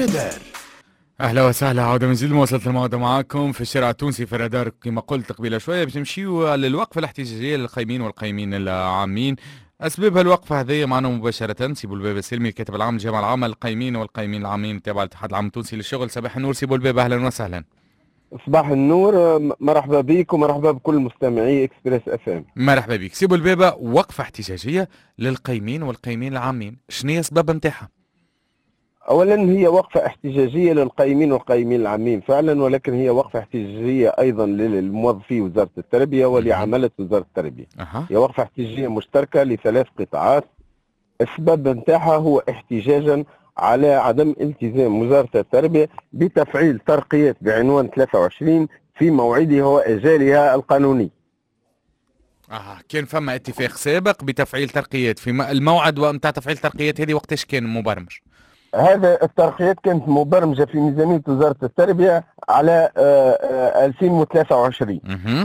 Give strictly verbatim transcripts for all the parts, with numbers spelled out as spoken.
الرادار. اهلا وسهلا، عوده من جديد. مواصلة الموعد معاكم في الشارع التونسي في الرادار. كما قلت قبيله شويه باش نمشيو للوقفه الاحتجاجيه للقايمين والقايمين العامين. اسباب الوقفه هذه معنا مباشره سي بولبابه السلمي، الكاتب العام للجامعه العامه للقايمين والقايمين العامين تابع الاتحاد العام التونسي للشغل. صباح النور سي بولبابه، اهلا وسهلا. صباح النور، مرحبا بك ومرحبا بكل مستمعي اكسبريس اف ام. مرحبا بك سي بولبابه. وقفه احتجاجيه للقايمين والقايمين العامين، شنو هي الاسباب نتاعها؟ اولا هي وقفه احتجاجيه للقائمين والقائمين العامين فعلا، ولكن هي وقفه احتجاجيه ايضا للموظفي وزاره التربيه ولعمله وزاره التربيه. أه. هي وقفه احتجاجيه مشتركه لثلاث قطاعات. السبب نتاعها هو احتجاجا على عدم التزام وزاره التربيه بتفعيل ترقيات بعنوان ثلاثة وعشرين في موعدها واجالها القانوني. اه كان فما اتفاق سابق بتفعيل ترقيات في الموعد نتاع تفعيل ترقيات هذه وقتاش كان مبرمج؟ هذا الترقيات كانت مبرمجه في ميزانيه وزاره التربيه على ألفين وثلاثة وعشرين. اها.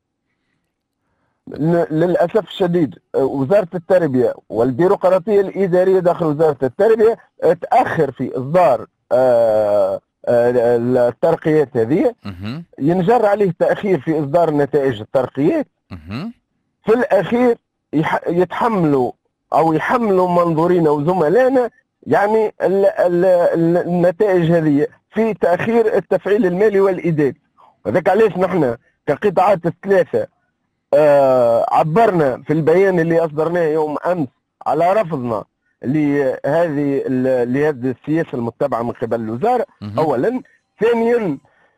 للاسف الشديد وزاره التربيه والبيروقراطيه الاداريه داخل وزاره التربيه تاخر في اصدار الترقيات هذه. ينجر عليه تاخير في اصدار نتائج الترقيات. في الاخير يتحملوا او يحملوا منظورينا وزملائنا يعني ال ال ال النتائج هذه في تاخير التفعيل المالي والاداري. وذاك علاش نحن كقطاعات الثلاثه آه عبرنا في البيان اللي اصدرناه يوم امس على رفضنا لهذه لهذه السياسه المتبعه من قبل الوزاره. اولا. ثانيا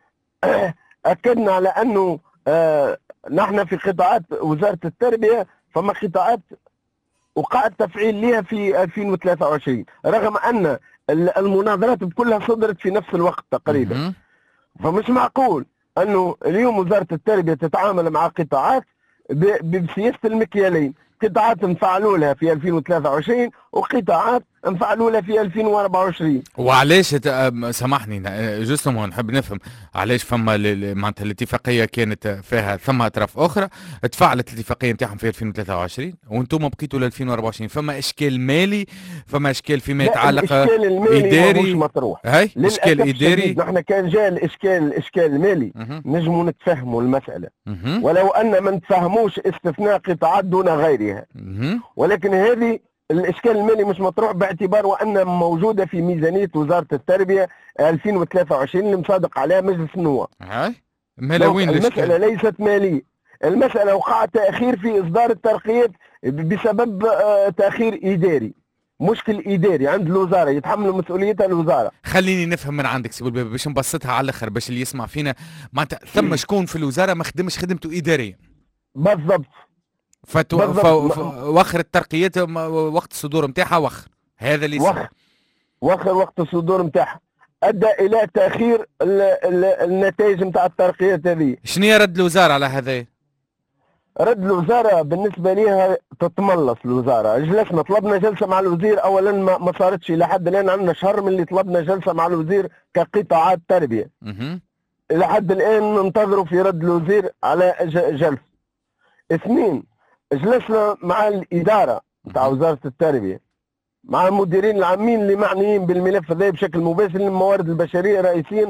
اكدنا على انه آه نحن في قطاعات وزاره التربيه فما قطاعات وقع التفعيل لها في ألفين وثلاثة وعشرين رغم ان المناظرات كلها صدرت في نفس الوقت تقريبا. فمش معقول انه اليوم وزاره التربيه تتعامل مع قطاعات بسياسه المكيالين، قطاعات انفعلوا لها في ألفين وثلاثة وعشرين وقطاعات انفعلوا لها في ألفين وأربعة وعشرين. وعلاش سامحني جوستومون نحب نفهم علاش فما معناتها الاتفاقيه كانت فيها ثم اطراف اخرى تفعلت الاتفاقيه نتاعهم في ألفين وثلاثة وعشرين وانتم بقيتوا ل ألفين وأربعة وعشرين. فما اشكال مالي، فما اشكال فيما يتعلق اداري مش مطروح. هاي اشكال اداري. نحن كان جاء الاشكال الاشكال المالي نجموا نتفهموا المساله مه. ولو ان ما نتفهموش استثناء قطاعات دون غيرها. مه. ولكن هذه الاشكال المالي مش مطروح باعتبار وانها موجوده في ميزانيه وزاره التربيه ألفين وثلاثة وعشرين اللي مصادق عليها مجلس النواب. هاي ملاوين المساله ليست ماليه، المساله وقع تاخير في اصدار الترقيات بسبب تاخير اداري، مشكل اداري عند الوزاره يتحمل مسؤوليتها الوزاره. خليني نفهم من عندك سي بولبابه باش نبسطها على الاخر باش اللي يسمع فينا معناتها ثم شكون في الوزاره ما خدمش خدمته اداريا بالضبط. فتو وخر الترقيات وقت الصدور نتاعها وخر هذا اللي وخر وخر وقت الصدور نتاعها ادى الى تاخير ال ال النتائج نتاع الترقيات هذه. شنو هي رد الوزاره على هذا؟ رد الوزاره بالنسبه ليها تتملص الوزاره. جلسنا طلبنا جلسه مع الوزير، اولا ما, ما صارتش لحد الان. عندنا شهر من اللي طلبنا جلسه مع الوزير كقطاعات تربيه. اها. الى حد الان ننتظروا في رد الوزير على جلسه. اثنين، جلسنا مع الاداره نتاع وزاره التربيه مع المديرين العامين اللي معنيين بالملف هذا بشكل مباشر، الموارد البشريه رئيسيا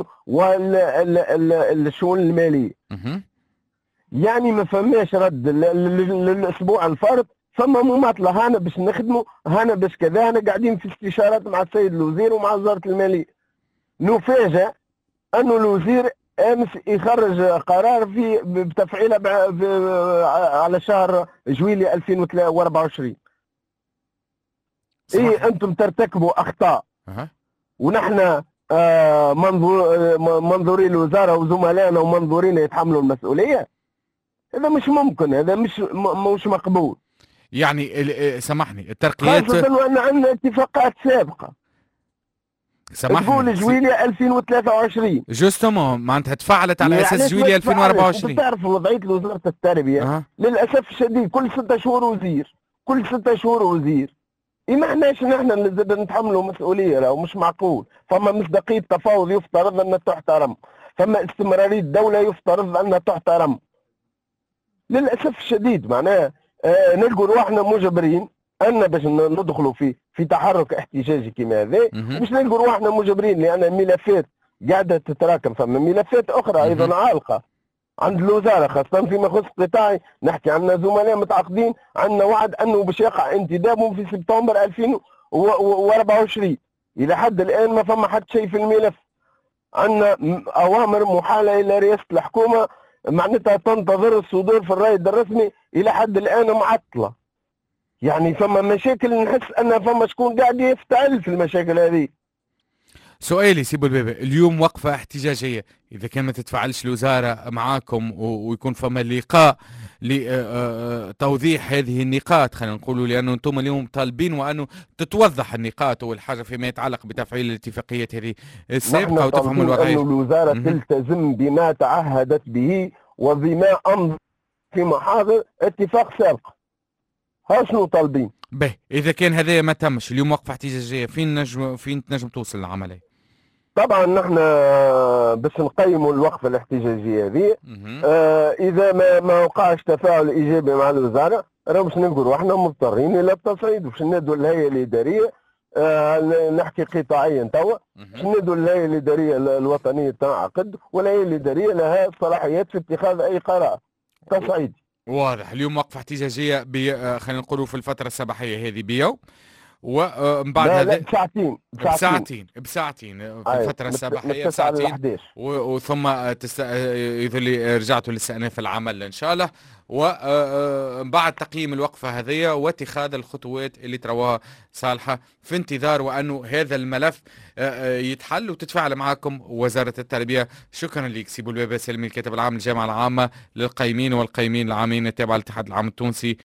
والشؤون الماليه. اها. يعني ما فماش رد للاسبوع الفارط. فما مماطله هنا باش نخدموا، هنا باش كذا، هنا قاعدين في استشارات مع السيد الوزير ومع وزاره الماليه. نفاجأ انه الوزير امس يخرج قرار في بتفعيله على شهر جويلية ألفين وأربعة وعشرين. ايه انتم ترتكبوا اخطاء. أه. ونحن آه منظور منظوري الوزاره وزملائنا ومنظورينا يتحملوا المسؤوليه. هذا مش ممكن، هذا مش مش مقبول. يعني سامحني الترقيات خاصه وان عندنا اتفاقات سابقه سامحني تقول جويلية ألفين وثلاثة وعشرين جوستومون معناتها تفعلت على يعني اساس جويلية ألفين وأربعة وعشرين. تعرف وضعيه وزاره التربيه أه. للاسف الشديد كل ستة شهور وزير، كل ستة شهور وزير. إيه ما احناش نحن اللي زاد نتحملوا مسؤوليه، لو مش معقول. فما مصداقيه تفاوض يفترض انها تحترم، فما استمراريه دوله يفترض انها تحترم. للاسف الشديد معناها آه نلقوا رواحنا مجبرين ان باش ندخلوا في في تحرك احتجاجي كما هذا، باش نلقوا رواحنا مجبرين، لان الملفات قاعده تتراكم. فما ملفات اخرى ايضا عالقه عند الوزاره، خاصه فيما يخص قطاعي. نحكي عن زملاء متعاقدين، عندنا وعد انه باش يقع انتدابهم في سبتمبر ألفين وأربعة وعشرين. الى حد الان ما فما حتى شيء في الملف. عندنا اوامر محاله الى رئاسه الحكومه معناتها تنتظر الصدور في الرائد الرسمي، الى حد الان معطله. يعني فما مشاكل، نحس ان فما شكون قاعد يفتعل في المشاكل هذه. سؤالي سي بولبابة، اليوم وقفة احتجاجية، إذا كان ما تتفاعلش الوزارة معاكم ويكون فما لقاء لتوضيح هذه النقاط، خلينا نقولوا، لأنه أنتم اليوم طالبين وأنه تتوضح النقاط أول حاجة فيما يتعلق بتفعيل الاتفاقيات هذه السابقة وتفهم الوضعية. أن الوزارة تلتزم بما تعهدت به وبما أمضت في محاضر اتفاق سابق. ها شنو طالبين؟ به إذا كان هذا ما تمش اليوم وقفة احتجاجية، فين نجم فين تنجم توصل العملية؟ طبعا نحن باش نقيموا الوقفه الاحتجاجيه هذه، آه اذا ما ما وقعش تفاعل ايجابي مع الوزاره، راه باش نلقوا روحنا مضطرين الى التصعيد، باش ندوا الهيئه الاداريه، آه نحكي قطاعيا توا، باش ندوا الهيئه الاداريه الوطنيه تنعقد، والهيئه الاداريه لها صلاحيات في اتخاذ اي قرار تصعيدي. واضح. اليوم وقفه احتجاجيه خلينا نقولوا في الفتره الصباحيه هذه بيوم، ومن بعد هذا بساعتين بساعتين بساعتين في الفترة الصباحية بساعتين، وثم تست... يظل رجعتوا لاستئناف العمل إن شاء الله، ومن بعد تقييم الوقفة هذه واتخاذ الخطوات اللي تروها صالحة في انتظار وأنه هذا الملف يتحل وتتفاعل معكم وزارة التربية. شكرا لك سي بولبابة سلمي، الكاتب العام للجامعة العامة للقيمين والقيمين العامين التابعة للاتحاد العام التونسي.